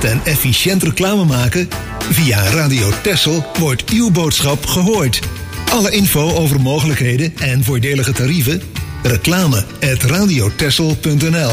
en efficiënt reclame maken? Via Radio Texel wordt uw boodschap gehoord. Alle info over mogelijkheden en voordelige tarieven? reclame@radiotexel.nl.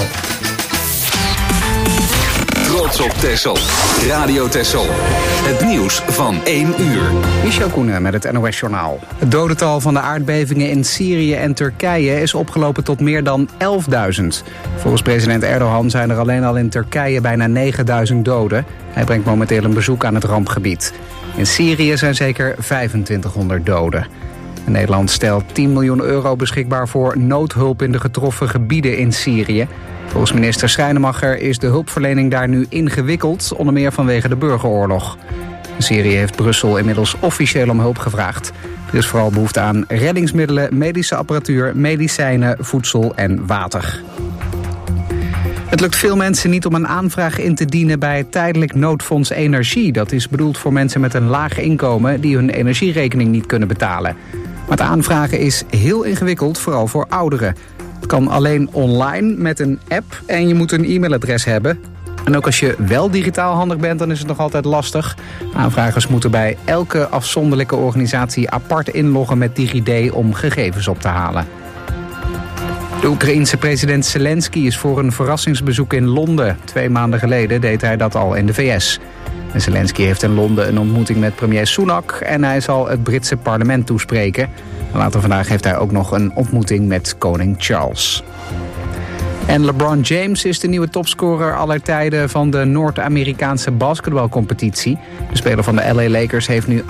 Trots op Texel. Radio Texel. Het nieuws van 1 uur. Michel Koenen met het NOS-journaal. Het dodental van de aardbevingen in Syrië en Turkije is opgelopen tot meer dan 11.000. Volgens president Erdogan zijn er alleen al in Turkije bijna 9.000 doden. Hij brengt momenteel een bezoek aan het rampgebied. In Syrië zijn zeker 2500 doden. Nederland stelt 10 miljoen euro beschikbaar voor noodhulp in de getroffen gebieden in Syrië. Volgens minister Schrijnemacher is de hulpverlening daar nu ingewikkeld, onder meer vanwege de burgeroorlog. In Syrië heeft Brussel inmiddels officieel om hulp gevraagd. Er is vooral behoefte aan reddingsmiddelen, medische apparatuur, medicijnen, voedsel en water. Het lukt veel mensen niet om een aanvraag in te dienen bij het tijdelijk noodfonds energie. Dat is bedoeld voor mensen met een laag inkomen die hun energierekening niet kunnen betalen. Maar het aanvragen is heel ingewikkeld, vooral voor ouderen. Het kan alleen online met een app en je moet een e-mailadres hebben. En ook als je wel digitaal handig bent, dan is het nog altijd lastig. Aanvragers moeten bij elke afzonderlijke organisatie apart inloggen met DigiD om gegevens op te halen. De Oekraïense president Zelensky is voor een verrassingsbezoek in Londen. 2 maanden geleden deed hij dat al in de VS. En Zelensky heeft in Londen een ontmoeting met premier Sunak en hij zal het Britse parlement toespreken. Later vandaag heeft hij ook nog een ontmoeting met koning Charles. En LeBron James is de nieuwe topscorer aller tijden van de Noord-Amerikaanse basketbalcompetitie. De speler van de LA Lakers heeft nu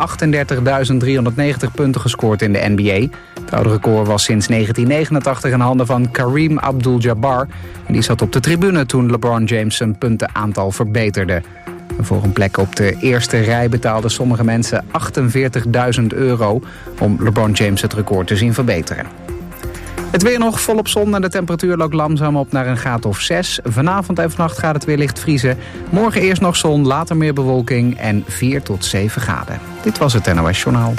38.390 punten gescoord in de NBA. Het oude record was sinds 1989 in handen van Kareem Abdul-Jabbar. En die zat op de tribune toen LeBron James zijn puntenaantal verbeterde. En voor een plek op de eerste rij betaalden sommige mensen €48.000 om LeBron James het record te zien verbeteren. Het weer nog volop zon en de temperatuur loopt langzaam op naar een graad of 6. Vanavond en vannacht gaat het weer licht vriezen. Morgen eerst nog zon, later meer bewolking en 4 tot 7 graden. Dit was het NOS Journaal.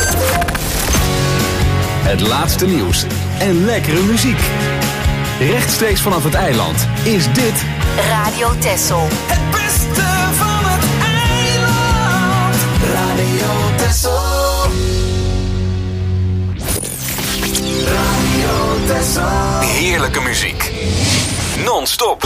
Het laatste nieuws en lekkere muziek. Rechtstreeks vanaf het eiland is dit Radio Texel. Het beste van het eiland. Radio Texel. Radio Texel. heerlijke muziek. Non-stop.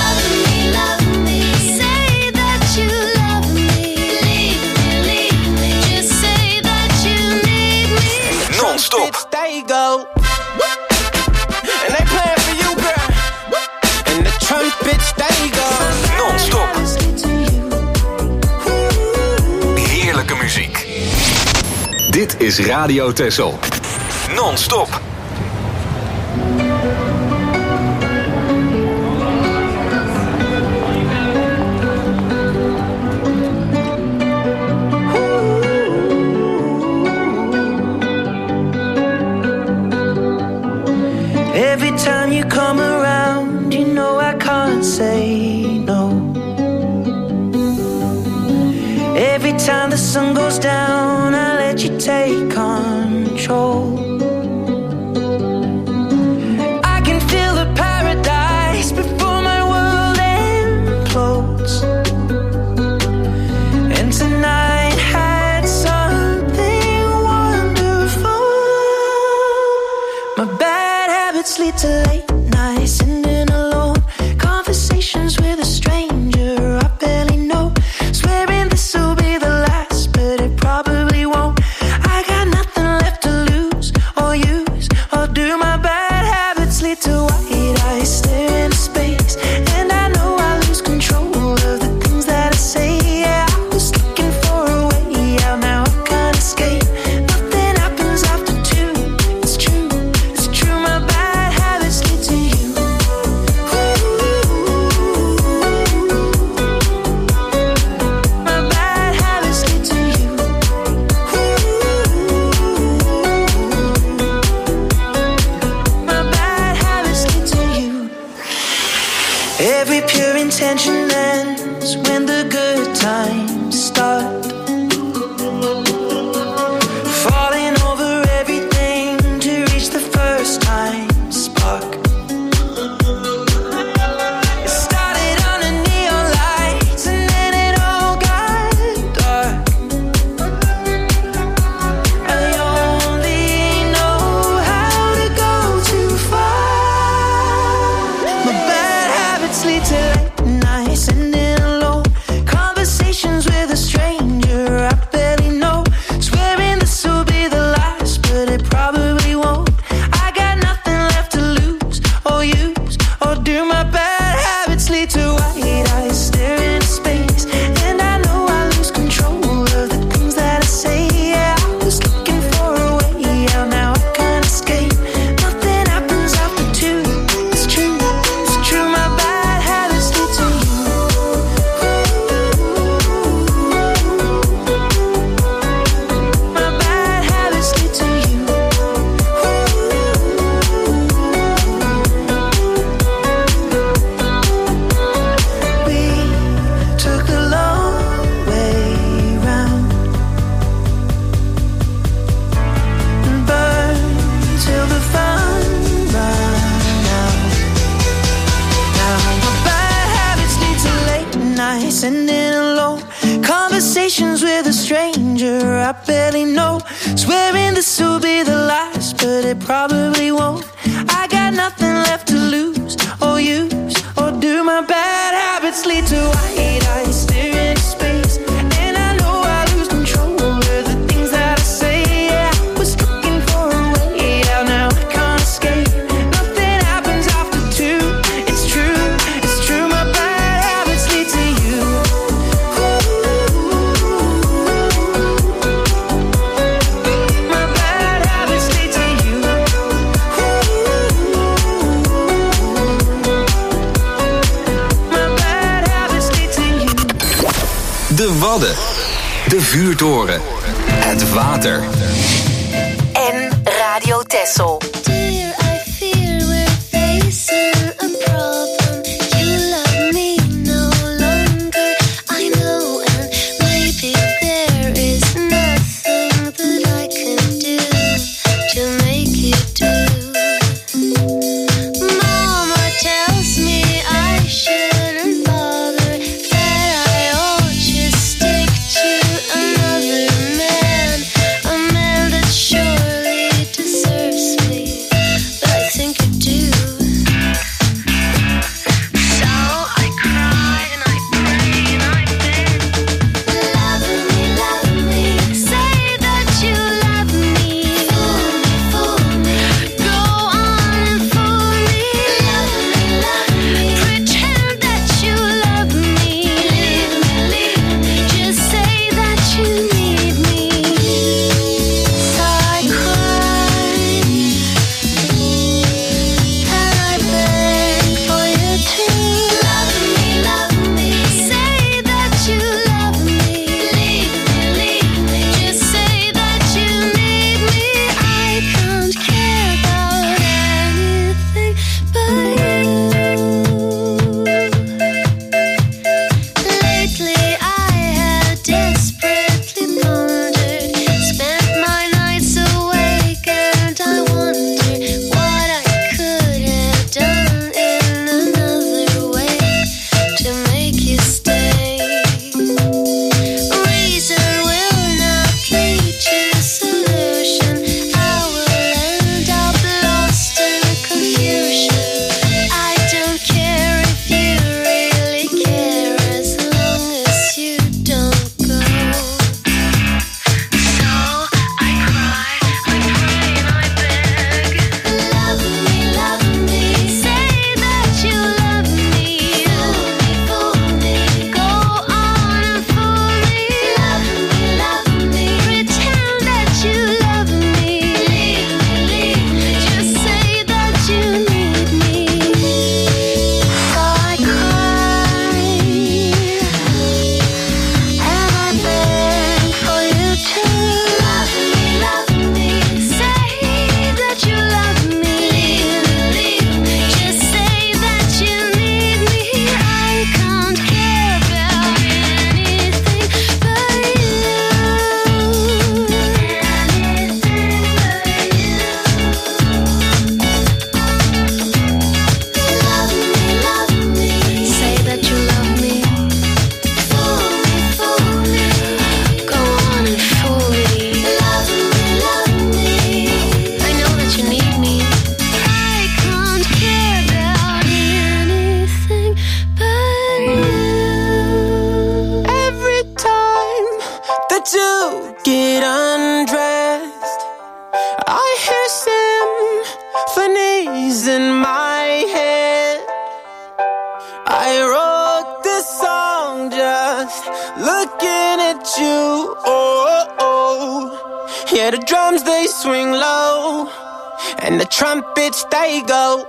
Non-stop. There you go. And they playing for you, girl. And the church bitch, there you go. Non-stop. Heerlijke muziek. Dit is Radio Texel. Non-stop. Every time you come around, you know I can't say no. Every time the sun goes down, I let you take control. I can feel the paradise before my world implodes. And tonight had something wonderful. My bad habits lead to late nights, sitting alone, conversations with a stranger I barely know, swearing this will be the last, but it probably won't. I got nothing left to lose or use or do. My bad habits lead to white eyes staring into space, and I know I lose control of the things that I say. Yeah, I was looking for a way out, now I can't escape. Nothing happens after two. It's true, it's true. My bad habits lead to you. My bad habits lead to you. My bad habits lead to you. Every pure intention ends when the good times start. Falling over everything to reach the first time spark. It started under neon lights and then night, sending alone conversations with a stranger I barely know. Swearing this will be the last, but it probably won't. I got nothing left to lose or use, or do my bad habits lead to white eyes staring into space? And I know I lose control of the things that I say. Yeah, I was looking for a way out, now I can't escape. Nothing happens after two. It's true, my bad habits lead to you. My bad habits lead to you. My bad habits lead to you. De Wadden. De vuurtoren. Het water. En Radio Texel. Dear, I fear we're facing a problem. You love me no longer, I know, and maybe there is nothing that I can do to make you do. Mama tells me I shouldn't bother, that I ought just stick to another man, a man that surely deserves me, but I think you do. So I cry and I pray and I beg, love me, say that you love me, fool me, go on and fool me, love me, pretend that you love me, leave me, just say that you need me. So I cry and I beg for you to love me, say that you love me, leave me, just say that you need me. I can't care about anything but you. Lately I have desperately pondered, spent my nights awake, and I wonder what I could have done in another way to make you stay. Reason will not lead to solution. I will end up lost in confusion. I don't care if you really care, as long as you don't go. So I cry, I pray and I beg, love me, say that you love me, fool me, go on and fool me, love me, pretend that you love me, leave me, just say that you need me. So I cry and I beg for you to love me, say that you love me, leave me, just say that you need me. I can't care about anything but you. Love me, say that you love me, fool me, go on and fool me, love me, I know that you need me. I can't care about anything but you. Every time that you get undressed, I hear symphonies in my head. I wrote this song just looking at you. Yeah, the drums they swing low, and the trumpets they go,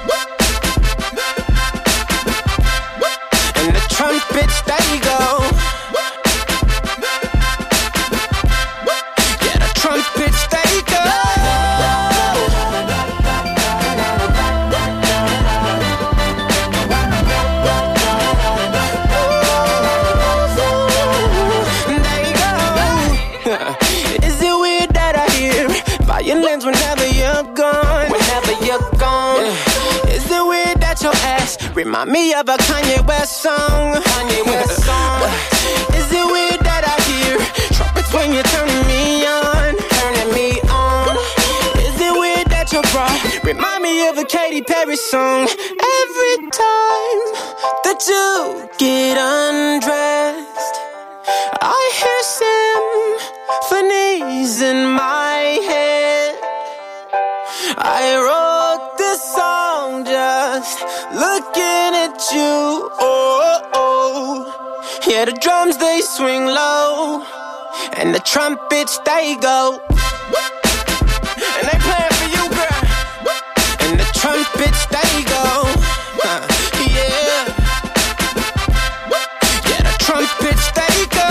and the trumpets they go. Yeah, the trumpets they go. Is it weird that I hear violins whenever you're gone? Whenever you're gone. Is it weird that your ass remind me of a Kanye West song? Kanye West song. Is it weird that I hear trumpets when you're turning me on? Turning me on. Is it weird that your bra remind me of a Katy Perry song? Every time that you get undressed, I hear symphonies in my head. I wrote this song just looking at you. Oh, oh. Yeah, the drums they swing low, and the trumpets they go, and they playing for you, girl. And the trumpets they go, yeah. Yeah, the trumpets they go.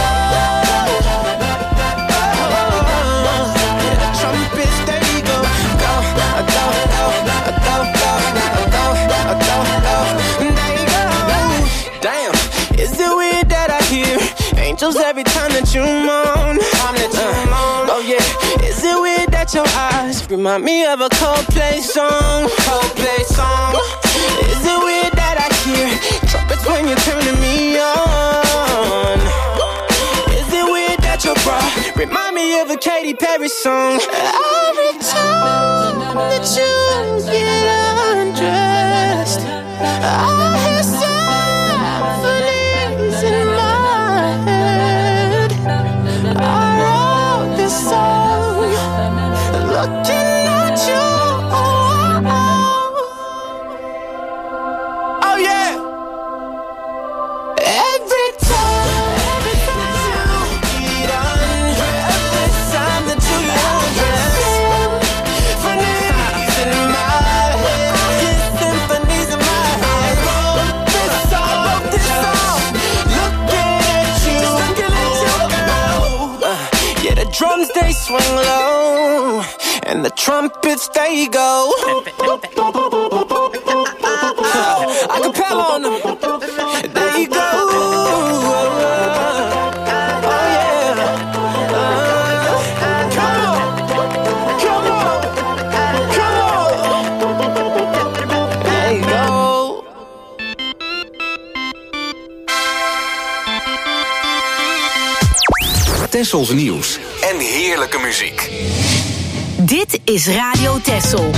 Yeah, the trumpets they go. Go, go, go, go, go, go, go, go. They go. Damn, is it weird that I hear angels every time that you moan? Oh yeah, is it weird that your eyes remind me of a Coldplay song? Coldplay song. Is it weird that I hear trumpets when you're turning me on? Is it weird that your bra remind me of a Katy Perry song? Every time that you get undressed, I hear symphonies in my head. I wrote this song looking at you. Oh yeah. Every time that you get undressed, every time that you get undressed, symphonies in my head, yeah, symphonies in my head. I wrote this song, looking at you, girl. Yeah, the drums they swing low, and the trumpets they go. Acapella on them, there you go. Oh yeah, come on, come on, come on. There you go. Tessels nieuws en heerlijke muziek. Dit is Radio Tessel.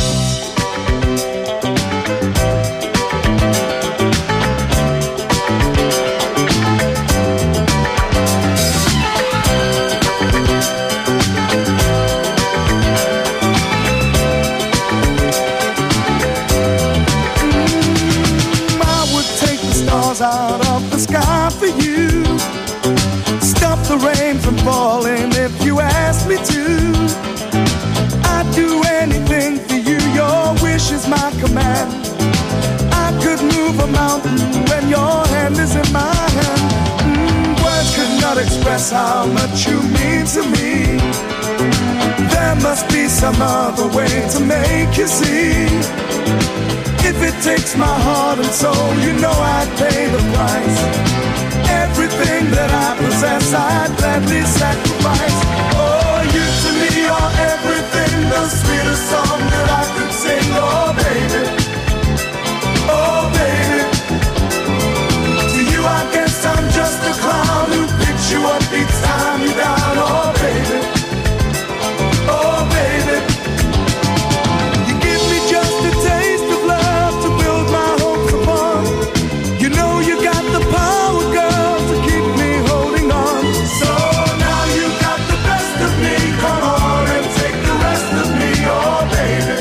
Out of the sky for you, stop the rain from falling if you ask me to. I'd do anything for you, your wish is my command. I could move a mountain when your hand is in my hand. Words could not express how much you mean to me. There must be some other way to make you see. If it takes my heart and soul, you know I'd pay the price. Everything that I possess, I'd gladly sacrifice. Oh, you to me are everything, the sweetest song that I could sing. Oh, baby, oh, baby. To you I guess I'm just a clown who picks you up each time you down. Oh, baby, oh, baby. You give me just a taste of love to build my hopes upon. You know you got the power, girl, to keep me holding on. So now you got the best of me. Come on and take the rest of me, oh baby.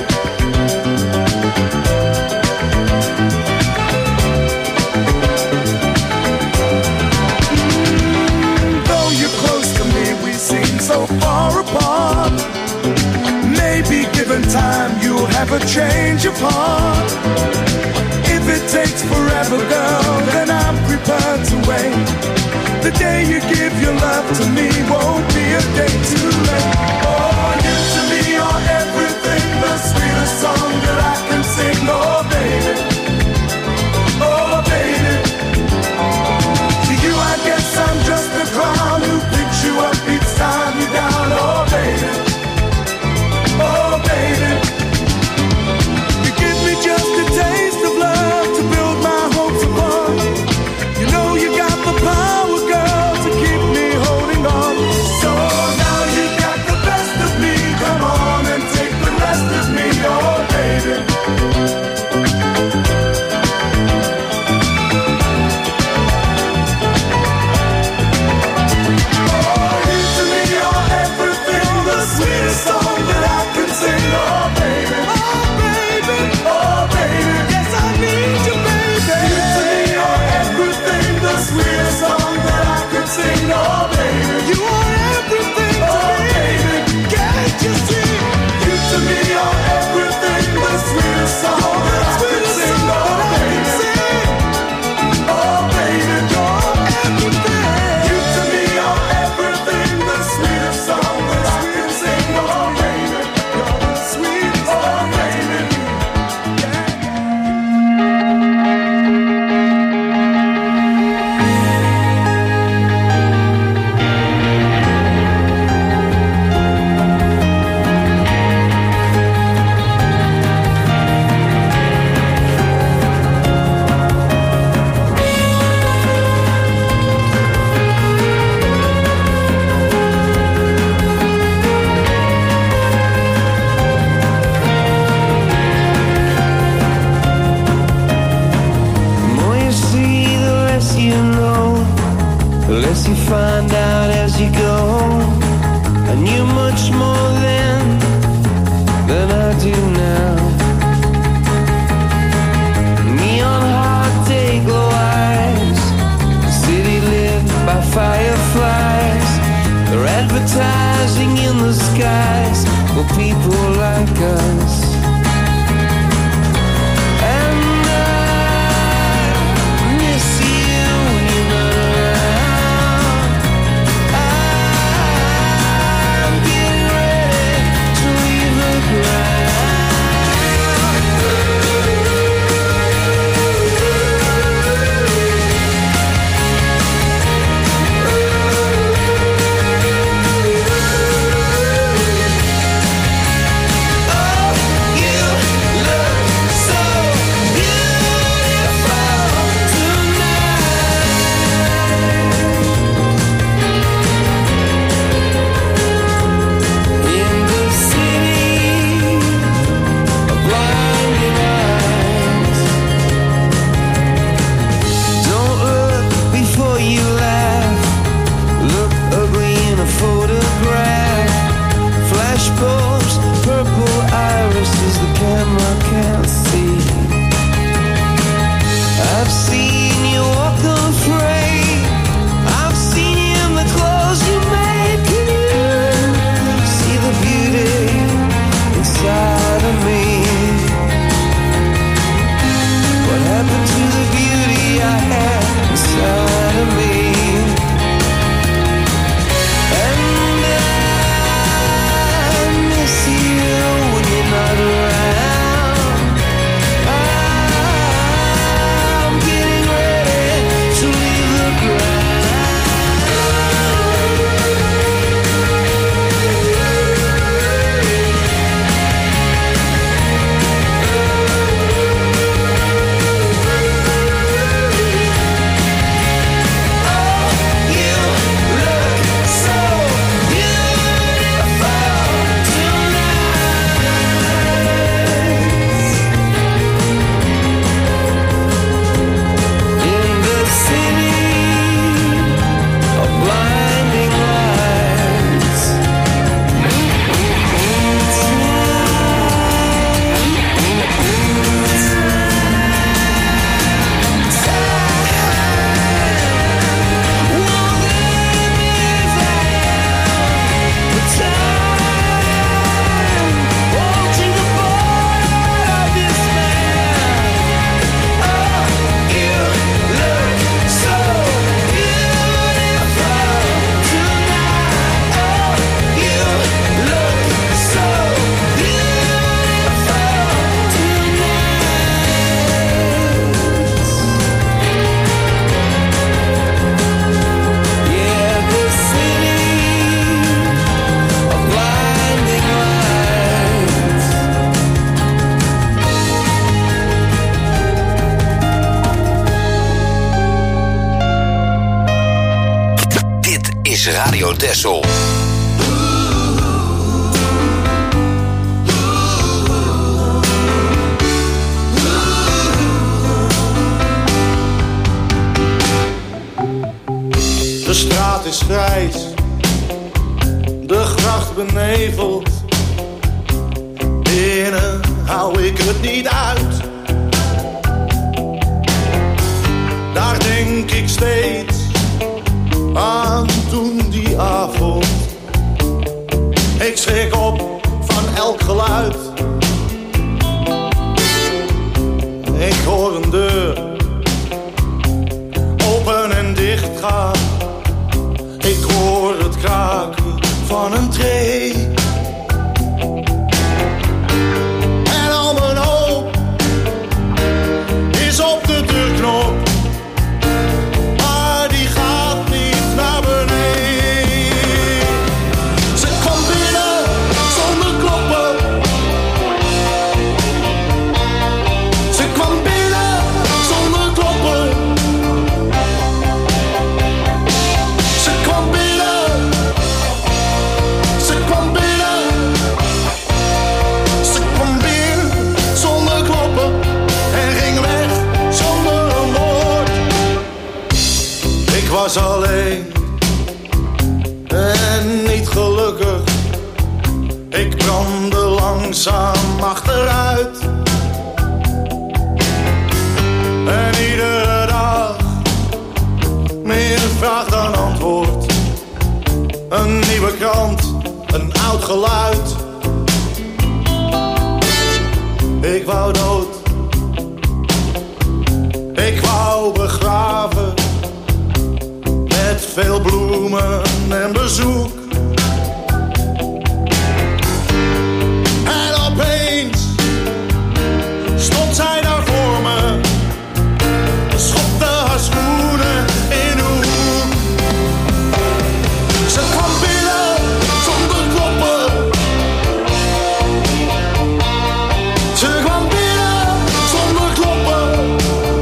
Though you're close to me, we seem so far apart. Maybe given time, you'll have a change of heart. If it takes forever, girl, then I'm prepared to wait. The day you give your love to me won't be a day too late. Oh, you to me are everything, the sweetest song that I can sing. Oh, baby, oh, baby. To you I guess I'm just a clown who picks you up each time you're down. Oh, baby, oh, baby. You give me just a taste of love to build my hopes upon. You know Unless you find out as you go, I knew much more then than I do now. Neon heart day glow eyes, the city lit by fireflies. They're advertising in the skies for people like us. And I miss you when you're not around. I'm getting ready to leave the ground. Radio Texel. De straat is grijs, de gracht beneveld. Binnen hou ik het niet uit. Daar denk ik steeds aan toen die avond. Ik schrik op van elk geluid. Ik hoor een deur open en dicht gaan. Ik hoor het kraken van een tree. En al mijn hoop is op de deurknop. Maar die gaat niet naar beneden. Ze kwam binnen zonder kloppen. Ze kwam binnen zonder kloppen. Ze kwam binnen. Ze kwam binnen. Ze kwam binnen zonder kloppen. En ging weg zonder een woord. Ik was alleen. ben niet gelukkig. Ik brandde langzaam achteruit. En iedere dag meer vraag dan antwoord. Een nieuwe krant, een oud geluid. Ik wou dood. Ik wou begraven. Met veel bloemen en bezoek. En opeens stond zij daar voor me. Schopte haar schoenen in de hoek. Ze kwam binnen zonder kloppen. Ze kwam binnen zonder kloppen.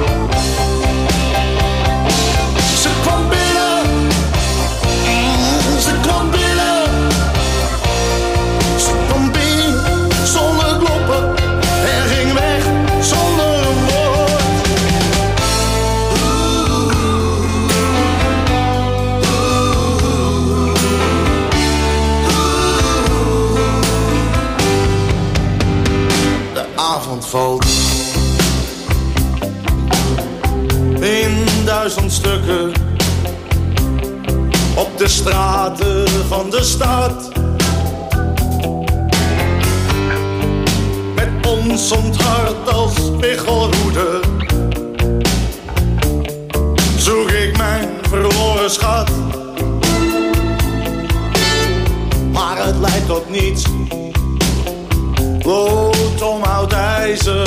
Ze kwam binnen. Ze kwam binnen. Ze kwam binnen zonder kloppen. En ging weg zonder een woord. De avond valt in 1000 stukken op de straten van de stad. Met ons onthard als spiegelroede zoek ik mijn verloren schat. Maar het leidt tot niets. Lood om oud ijzer.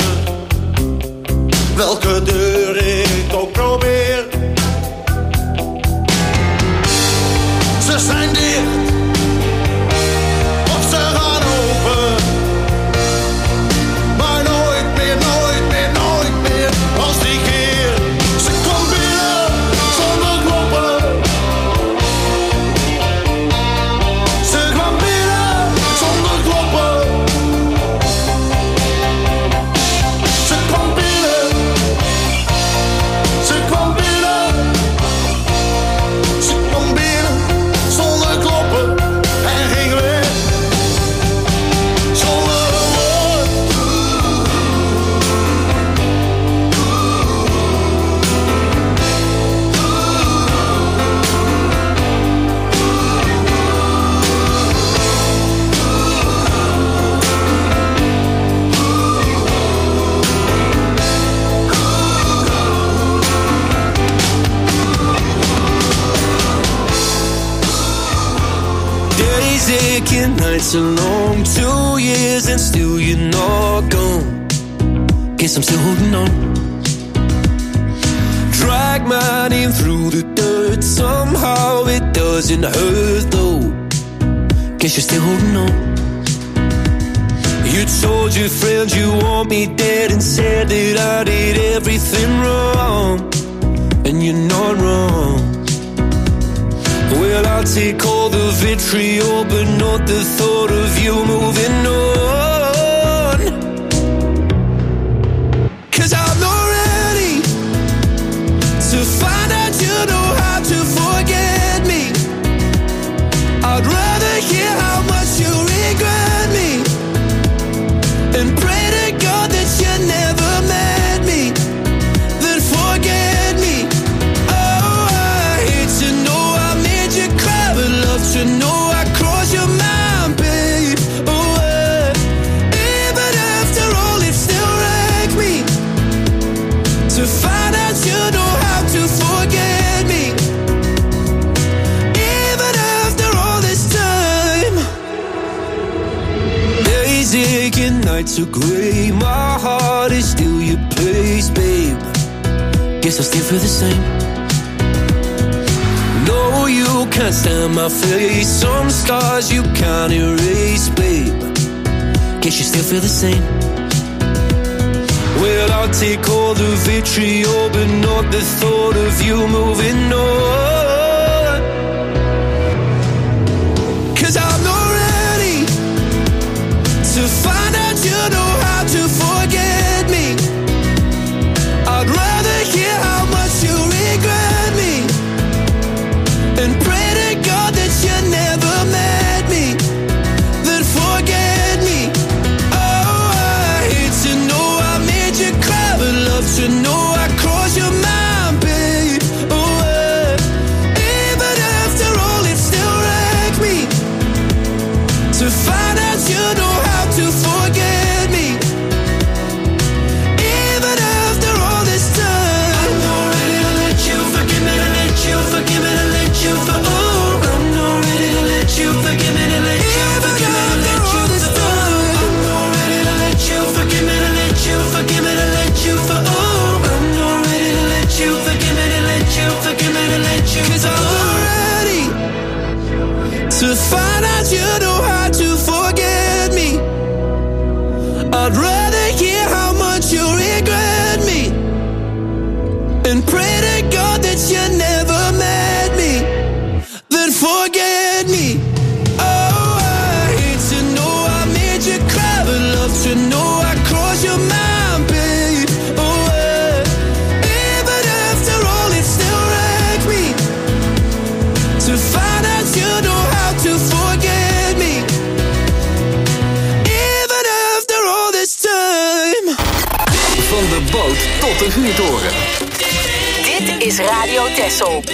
Welke deur ik ook probeer. Ze zijn dicht. Of ze gaan open. Maar nooit meer, nooit meer, nooit meer als die keer. Ze kwam binnen zonder kloppen. Ze kwam binnen zonder kloppen. Ze kwam binnen. Ze kwam binnen. Ze kwam binnen zonder kloppen. En ging weg zonder een woord. Days aching, nights are long. 2 years and still you're not gone. Guess I'm still holding on. Drag my name through the dirt. Somehow it doesn't hurt though. Guess you're still holding on. You told your friends you want me dead and said that I did everything wrong. And you're not wrong. Well, I'll take all the vitriol, but not the thought of you moving on. 'Cause I'm not ready to find out you know how to forget me. I'd rather hear how much you regret me and pray to God that you never met me, then forget me. Oh, I hate to know I made you cry, but love to know I crossed your mind, babe. Oh, even after all, it still wrecks me to find out you know how to forget me. Even after all this time. Days aching, nights are grey. My heart is still your place, babe. Guess I still feel the same. No, you can't stand my face. Some scars you can't erase, babe. Guess you still feel the same. Well, I'll take all the vitriol, but not the thought of you moving on. 'Cause I'm not ready to find out you know how to forget me. I'd rather hear how much you regret me and pray to God that you never to find out you know how to forget me. I'd rather hear how much you regret me and pray to God that you never met me than forget me. Oh, I hate to know I made you cry, but love to know I crossed your mind, babe. Oh, even after all, it still wrecks me to find out you know how to forget me. Even after all this time. Van de boot tot de vuurtoren. Dit is Radio Texel.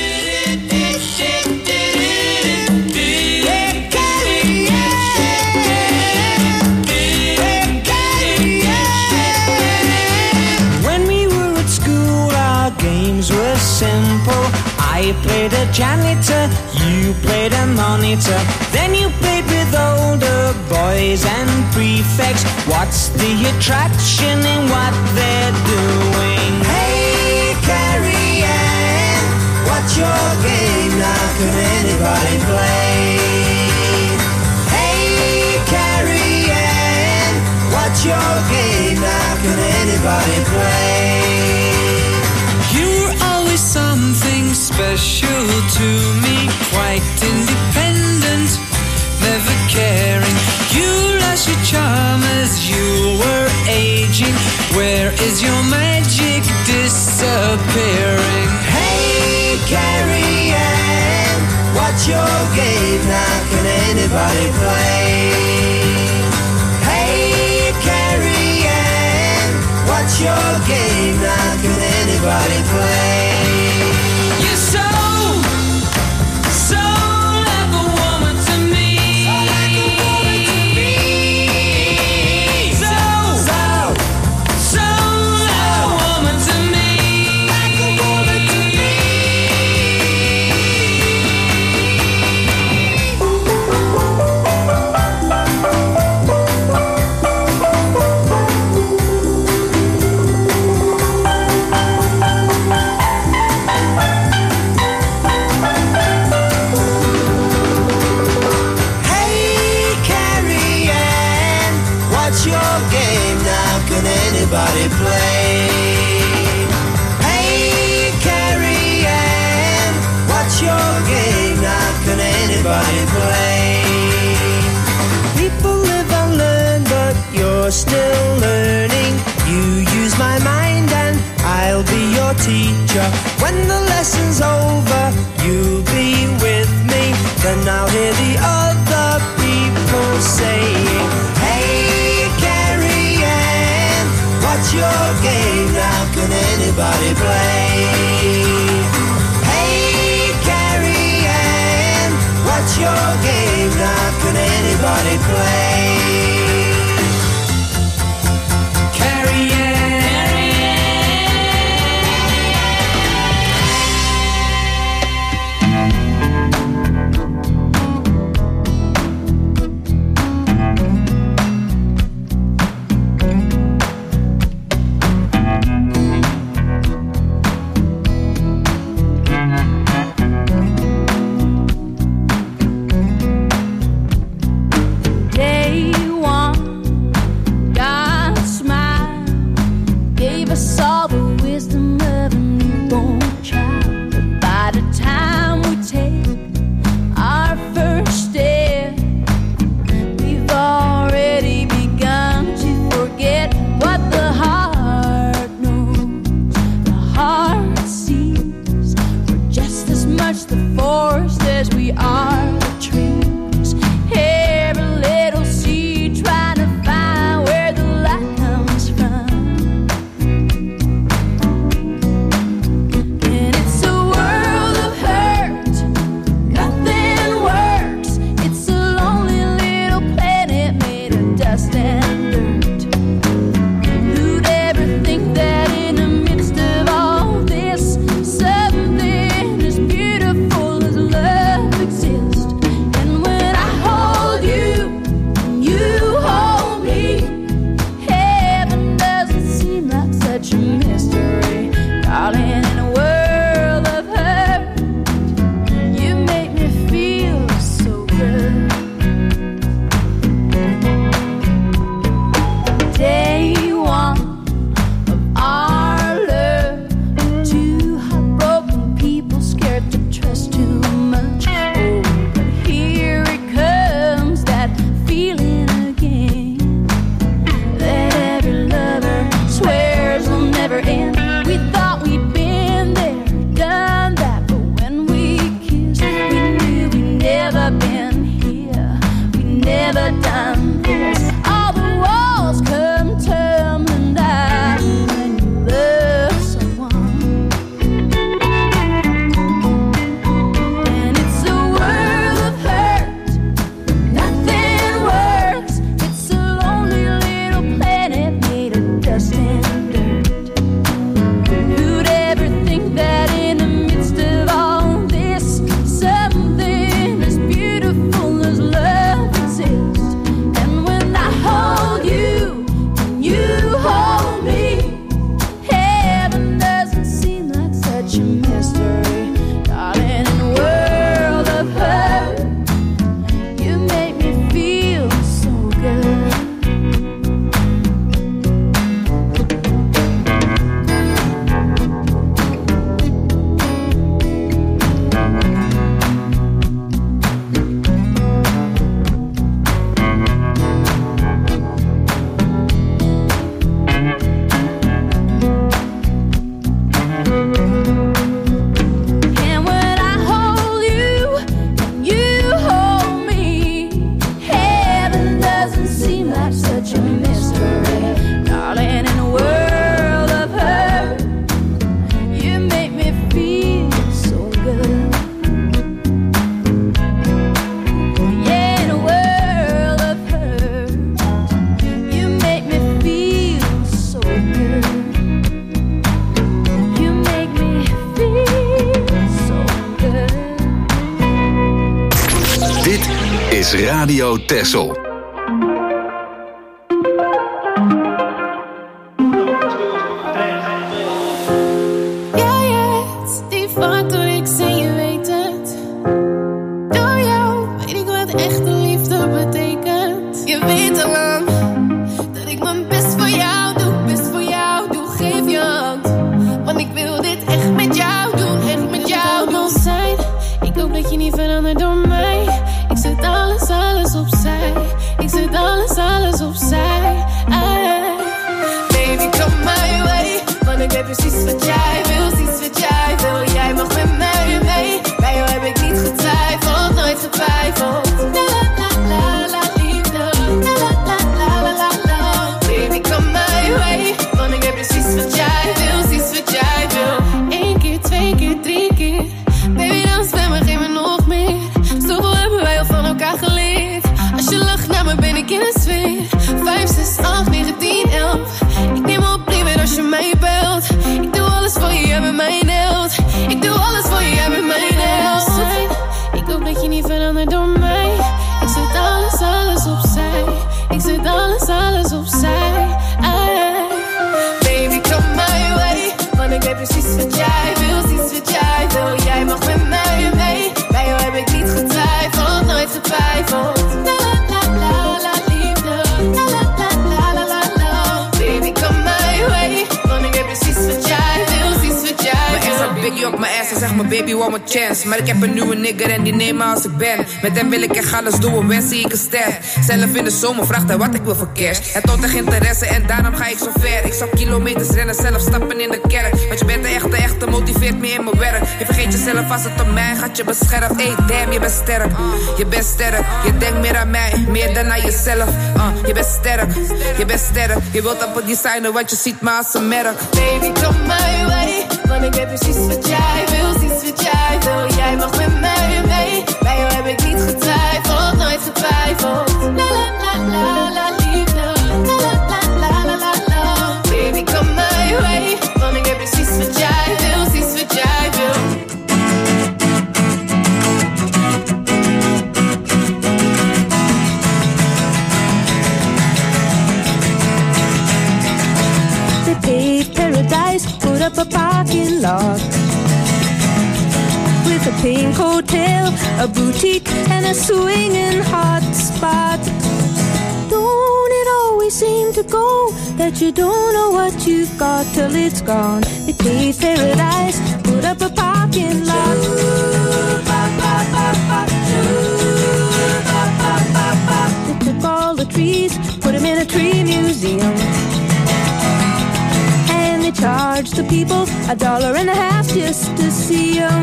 When we were at school, our games were simple. I played a janitor, you played a monitor. Then you played with older boys and prefects. What's the attraction in what they're doing? Hey, Carrie Ann, what's your game now? Can anybody play? Hey, Carrie Ann, what's your game now? Can anybody play? You're always something special to me, quite independent, never caring. You lost your charm as you were aging. Where is your magic disappearing? Hey, Carrie Ann, what's your game now? Can anybody play? Hey, Carrie Ann, what's your game now? Can anybody play? You're so like a woman to me. So like a woman to me. Hey, Carrie Ann, what's your game now? Can anybody play? Hey, Carrie Ann, what's your game now? Can anybody play? People live and learn, but you're still learning. You use my mind and I'll be your teacher. When the lesson's over, you'll be with me. Then I'll hear the other people saying, hey, Carrie Ann, what's your game now? Can anybody play? Hey, Carrie Ann, what's your game now? Can anybody play? Carrie Ann. Day one, God's smile gave us all the wisdom of a newborn child. But by the time we take our first step, we've already begun to forget what the heart knows. The heart sees we're just as much the forest as we are the trees. Every little seed trying to find where the light comes from. And it's a world of hurt, nothing works. It's a lonely little planet made of dust and dirt. Who'd ever think that in the midst of all this, something as beautiful as love exists? is Radio Texel. Ja, yes, die foto, ik zie je weet het. Door jou weet ik wat echte liefde betekent. Je weet al lang dat ik mijn best voor jou doe, geef je hand. Want ik wil dit echt met jou doen, echt met jou doen zijn. Ik hoop dat je niet verandert door mij. Ik zet alles opzij. Ik zet alles opzij. Baby, come my way. Want ik weet precies wat jij wil, Jij mag met mij mee. Bij jou heb ik niet getwijfeld, nooit getwijfeld. La la la la liefde. La la la la la la. Baby, come my way. Want ik weet precies wat jij wil, 1 keer, 2 keer, 3 keer. Baby, dan spel me, geef me nog meer. Zoveel hebben wij al van elkaar geleerd. Als je lacht naar me, ben ik in de sfeer. 5, 6, 8, 9, 10, 11. Ik neem op liever als je mij belt. Ik doe alles voor je, jij bent mijn held. Ik doe alles voor je, jij bent mijn held. Ik hoop dat je niet verandert door mij. Ik zet alles opzij. Ik zet alles opzij. Baby, come my way. Want ik weet precies wat jij wil, Jij mag met mij mee. Bij jou heb ik niet getwijfeld, nooit getwijfeld. La la la la liefde. La la la la la la. Baby, come my way. Want ik weet precies wat jij wil, Mijn ex had Biggie op mijn ass en zegt me baby, one more chance. Maar ik heb een nieuwe nigger en die neemt me als ik ben. Met hem wil ik echt alles doen, wens zie ik een ster. Zelf in de zomer vraagt hij wat ik wil voor cash. Het toont echt interesse en daarom ga ik zo ver. Ik zou kilometers rennen, zelf stappen in de kerk. Want je bent de echte, motiveert me in mijn werk. Je vergeet jezelf als het om mij gaat, je beschermt. Hey damn, je bent sterk, je bent sterk. Je denkt meer aan mij, meer dan aan jezelf. Je bent sterk, je bent sterk. Je wilt op het designer, want je ziet me als een merk. Baby, come my way. Want ik weet precies wat jij wil, Jij mag met mij mee. Bij jou heb ik niet getwijfeld, nooit getwijfeld. La la la la la liefde. La la la la la la. Baby, come my way. Want ik weet precies wat jij wil, They paved paradise, put up a parking lot with a pink hotel, a boutique, and a swinging hot spot. Don't it always seem to go that you don't know what you've got till it's gone? They paved paradise, put up a parking lot. They took all the trees, put them in a tree museum. They charge the people $1.50 just to see them.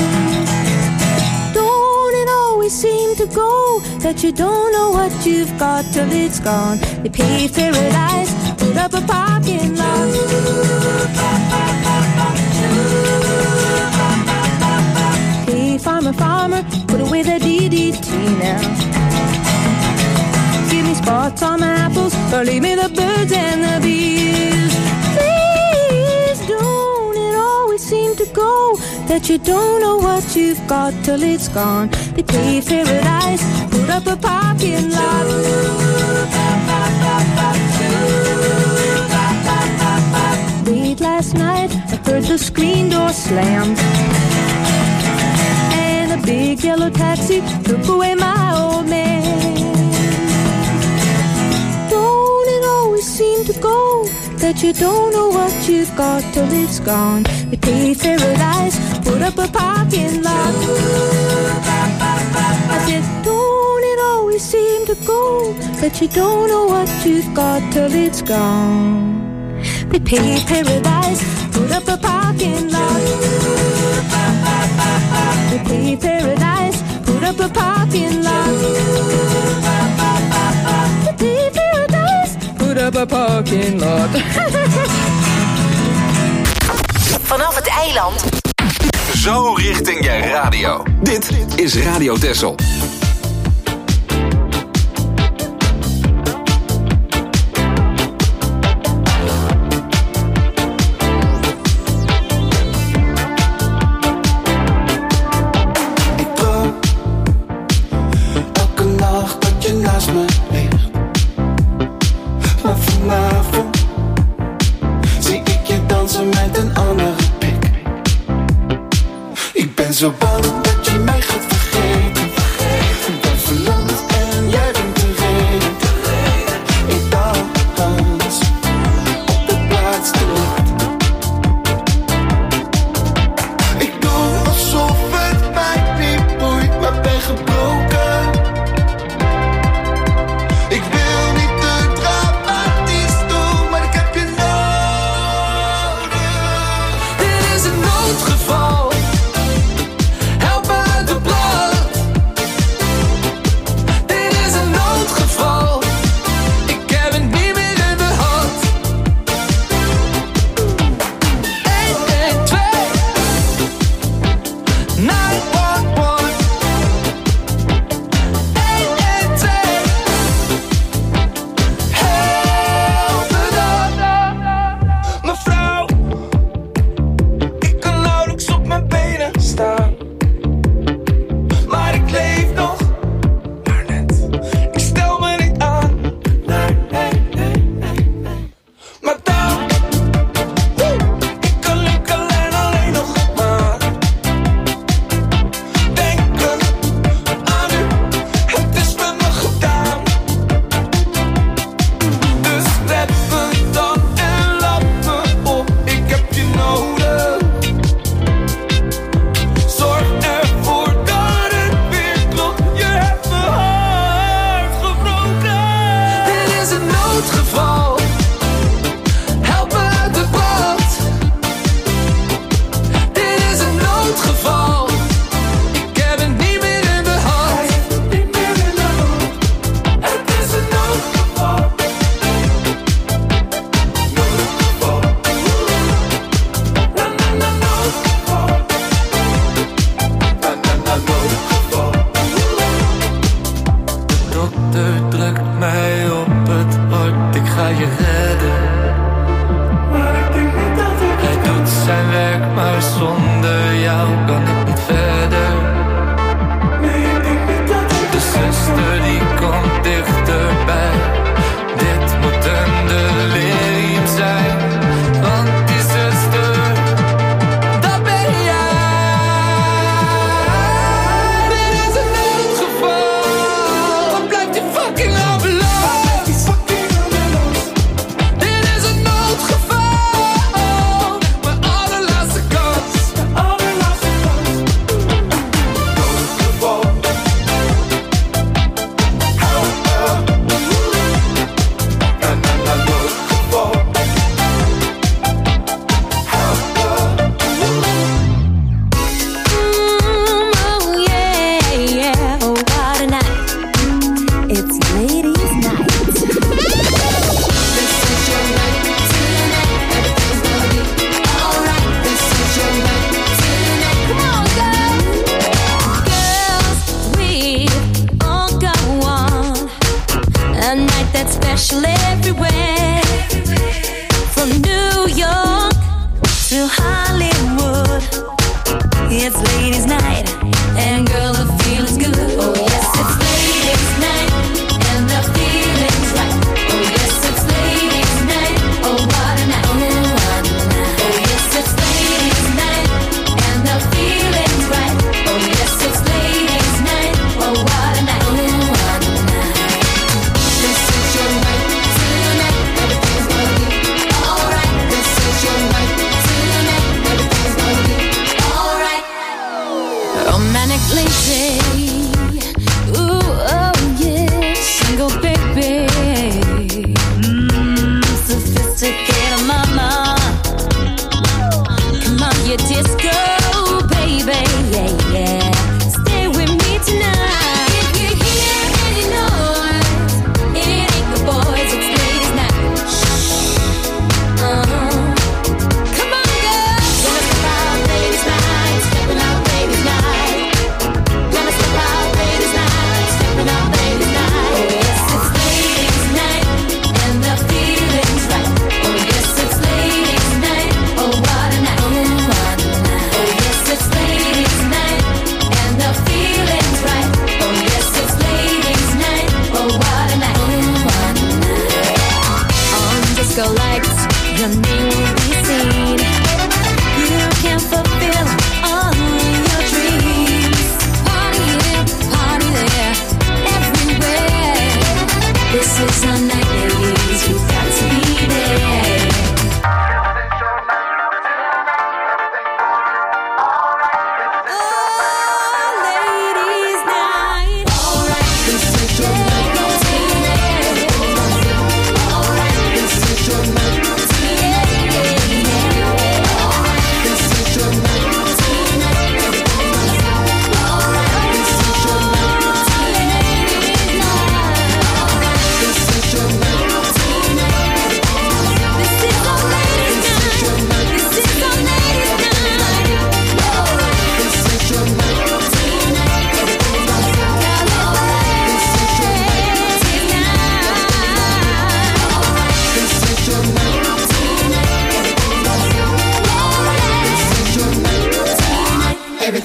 Don't it always seem to go that you don't know what you've got till it's gone? They paved paradise, put up a parking lot. Hey farmer, put away the DDT now. Give me spots on my apples, or leave me the birds and the bees. Seem to go that you don't know what you've got till it's gone. They paved paradise, put up a parking lot. Late last night, I heard the screen door slam, and a big yellow taxi took away my old man. Don't it always seem to go that you don't know what you've got till it's gone? They paved paradise, put up a parking lot. I said, don't it always seem to go that you don't know what you've got till it's gone? They paved paradise, put up a parking lot. They paved paradise, put up a parking lot. They paved paradise, put up a parking lot. Vanaf het eiland. Zo richting je radio. Dit is Radio Texel. Elke nacht naast me ligt. Maar vanavond zie ik je dansen met een andere pik. Ik ben zo bang dat je mij gaat vergeten. Ik ben verlamd en jij bent de reden. Ik dans op de plaats te laat. Ik doe alsof het mij niet boeit, maar ben gebroken.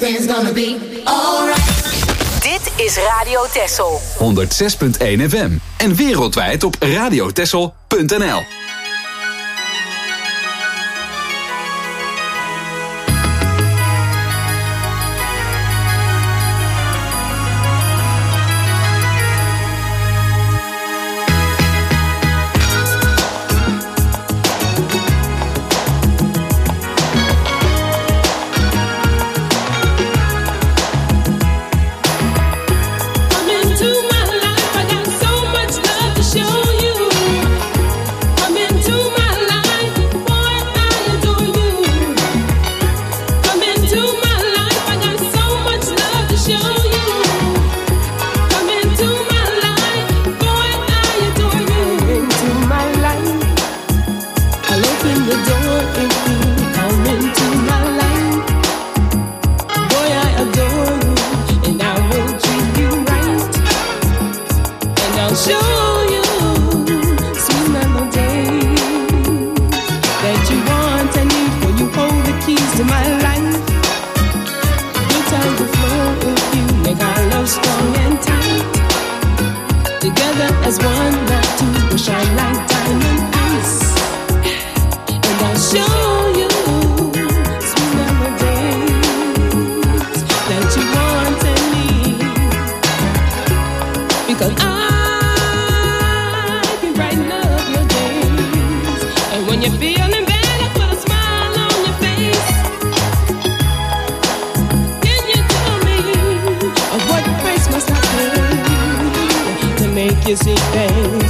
everything's gonna be alright. Dit is Radio Texel. 106.1 FM. En wereldwijd op radiotexel.nl. Come into my life, I got so much love to show you. Come into my life, boy, I adore you. Come into my life, I got so much love to show you. Come into my life, boy, I adore you. Into my life, I'll open the door if you come into my life. Boy, I adore you, and I will treat you right. And I'll show you sweet melodies that you want and need when you hold the keys to my life. Good time to flow with you, make our love strong and tight. Together as one, not two, we'll shine like diamond ice. And I'll show you sweet melodies that you want and need. Because I can brighten up your days. And when you're feeling bad, I put a smile on your face. Can you tell me what price must I pay to make you see things?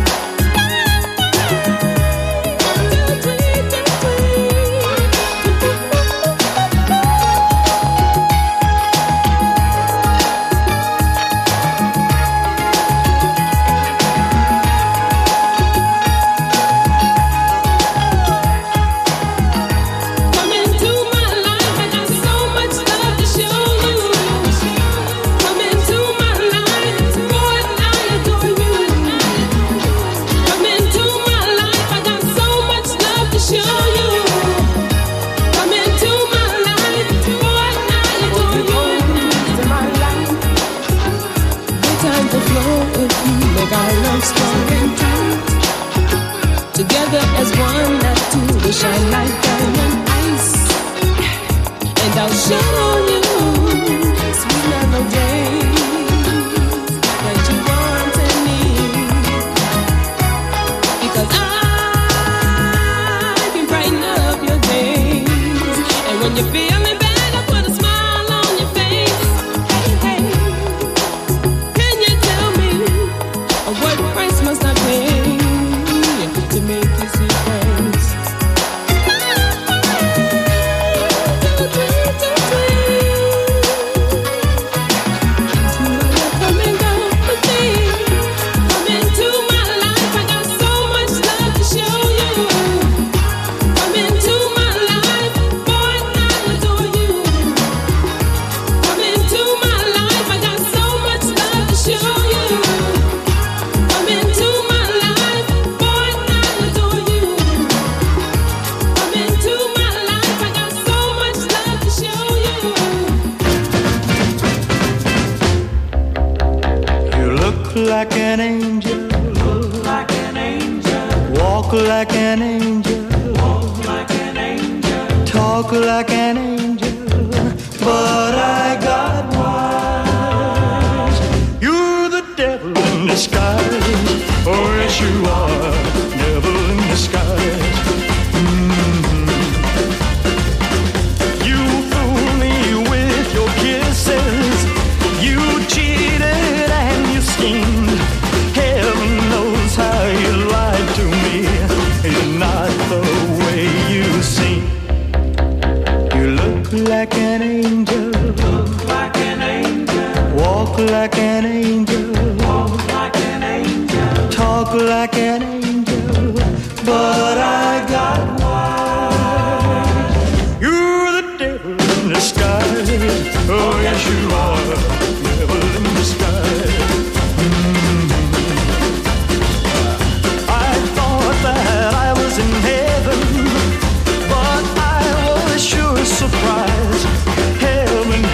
Come into my life, I got so much love to show you. Come into my life, boy, I adore you. Come into my life, I got so much love to show you. Come into my life, boy, I adore you. Into my life, good time to flow with you, make our love strong and tight. Together as one, not two, we shine like diamond ice. And I'll show you sweet melodies that you want and need. Because I can brighten up your days. And when you're feeling bad, I put a smile on your face. Hey, hey, can you tell me what price must I pay to make you see things? Come and go with me. Come into my life, I got so much love to show you. Come into my life, boy, I adore you. Come into my life, I got so much love to show you. Come into my life, boy, I adore you. Come into my life, I got so much love to show you. You look like an angel. Walk like an angel. Talk like an angel. But I got wise. You're the devil in disguise. Oh, yes, you are. Devil in disguise. You fool me with your kisses. You cheated and you schemed. Heaven knows how you lied to me. It's not the way you seem. You look like an angel. Walk like an angel. Talk like an angel. But I got wise. You're the devil in disguise. Oh, yes, you are. Devil in disguise. I thought that I was in heaven, but I was sure surprised. Heaven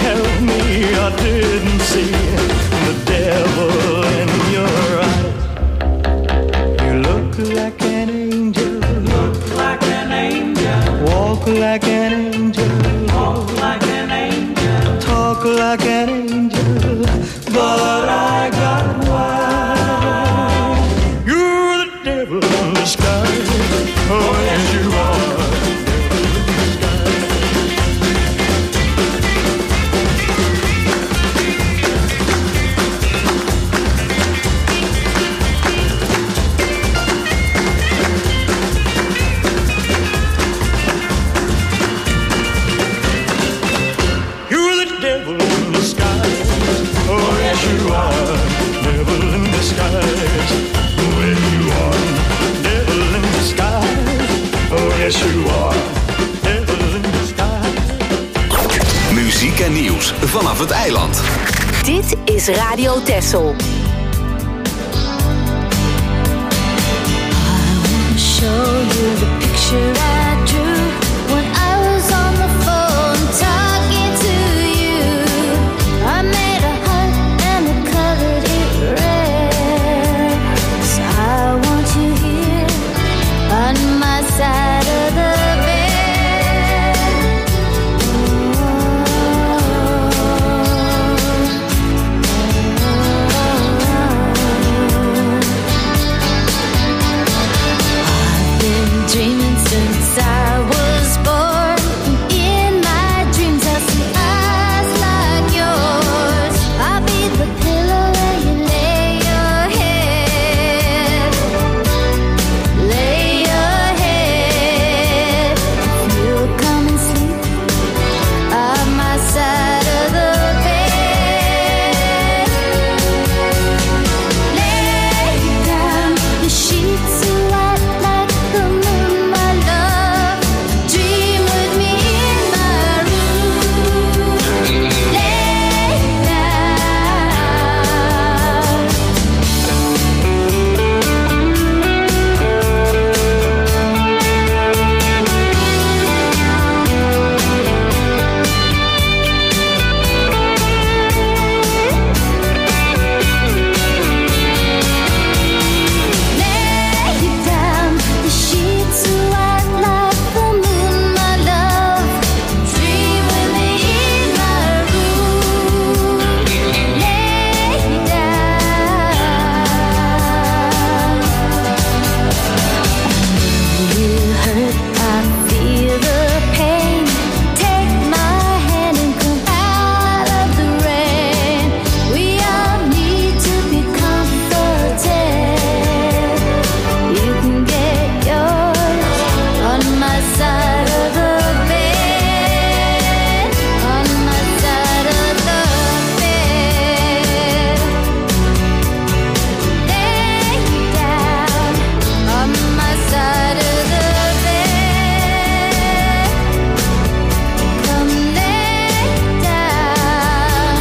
are, devil in disguise. Well, you are, devil in disguise. Oh, yes, you are, devil in disguise. Muziek en nieuws vanaf het eiland. Dit is Radio Texel. Show you the picture I drew when I was on the phone talking to you. I made a heart and I colored it red. 'Cause I want you here on my side of the dreaming since I was born. In my dreams I see eyes like yours. I'll be the pillow where you lay your head. Lay your head. If you'll come and sleep on my side of the bed. Lay down, the sheets are white like the moon, my love. Dream with me in my room. Lay down. Lay down, the sheets are white like the moon, my love. Dream with me in my room. Lay down. You hurt, I feel the pain. Take my hand and come out of the rain. We all need to be comforted. You can get yours on my side of the bed. On my side of the bed. Lay down on my side of the bed. Come lay down.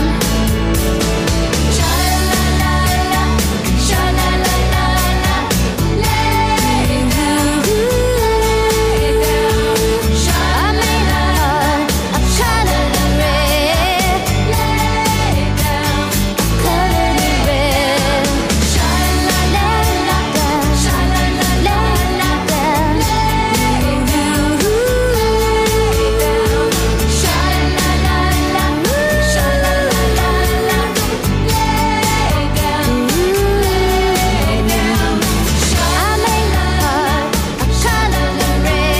Sha-la-la-la, sha-la-la-la-la. Lay down, lay down. I made a heart, I colored it red. Lay down, I colored it red. Sha-la-la-la, sha-la-la-la-la. Lay down, lay down. Sha-la-la-la, sha-la-la-la-la. Lay down, lay down. I made a heart, I colored it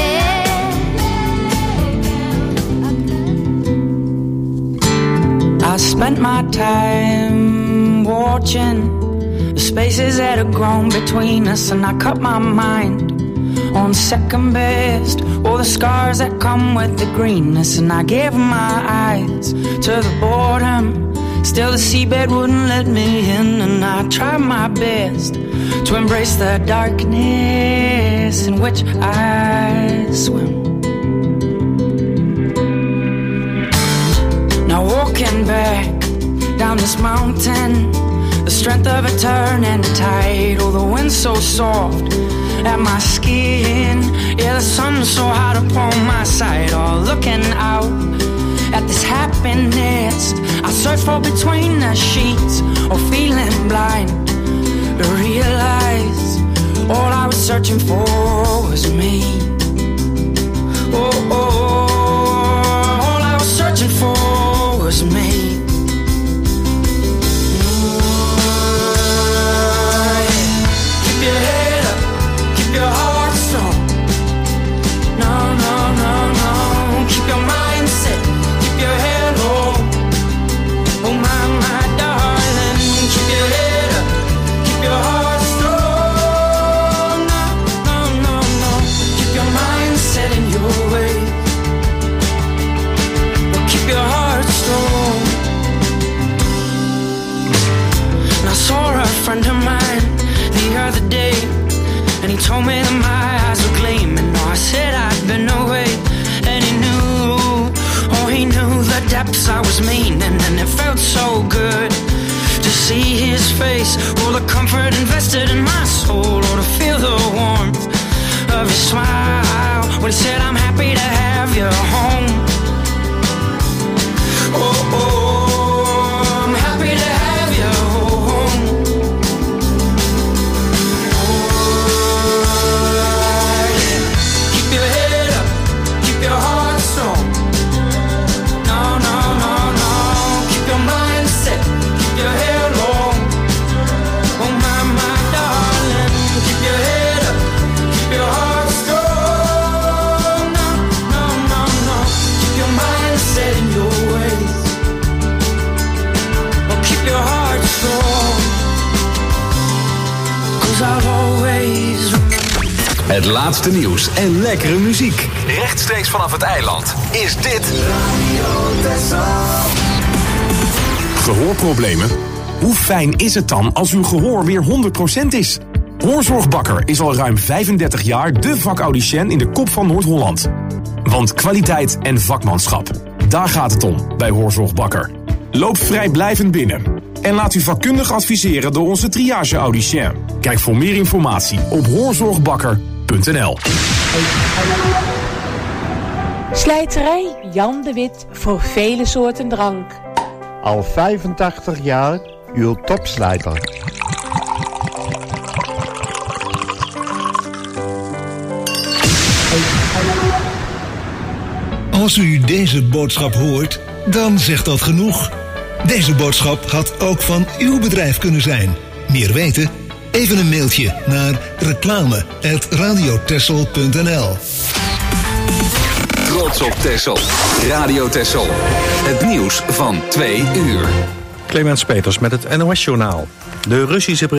red. I spent my time watching the spaces that have grown between us, and I cut my mind on second best. All the scars that come with the greenness, and I gave my eyes to the boredom. Still the seabed wouldn't let me in, and I tried my best to embrace the darkness in which I swim. Now walking back down this mountain, the strength of a turning tide. Oh, the wind's so soft at my skin. Yeah, the sun's so hot upon my side. Oh, looking out at this happiness I search for between the sheets, or feeling blind to realize all I was searching for was me. Oh, oh, all I was searching for was me. Keep your head up, keep your heart strong. No, no, no, no. Keep your mind set, keep your head low. Oh my, my darling, keep your head up, keep your heart strong. No, no, told me that my eyes were gleaming. No, I said I'd been away, and he knew, oh, he knew the depths I was meaning, and it felt so good to see his face, all the comfort invested in my soul, or to feel the warmth of his smile when he said, I'm happy to have you home. Oh, oh, I'm happy to have you home. Keep your head up, keep your heart strong. No, no, no, no. Keep your mind set, keep your head long. Oh my, my darling, keep your head up, keep your heart strong. No, no, no, no. Keep your mind set in your ways. Oh, keep your heart strong. 'Cause I'll always remember. Het laatste nieuws en lekkere muziek. Rechtstreeks vanaf het eiland is dit Gehoorproblemen? Hoe fijn is het dan als uw gehoor weer 100% is? Hoorzorgbakker is al ruim 35 jaar de vakaudicien in de kop van Noord-Holland. Want kwaliteit en vakmanschap, daar gaat het om bij Hoorzorgbakker. Loop vrijblijvend binnen en laat u vakkundig adviseren door onze triage-audicien. Kijk voor meer informatie op hoorzorgbakker.nl. Slijterij Jan de Wit voor vele soorten drank. Al 85 jaar uw topslijter. Als u deze boodschap hoort, dan zegt dat genoeg. Deze boodschap had ook van uw bedrijf kunnen zijn. Meer weten? Even een mailtje naar reclame@radiotessel.nl. Trots op Texel. Radio Texel. Het nieuws van 2 uur. Clemens Peters met het NOS-journaal. De Russische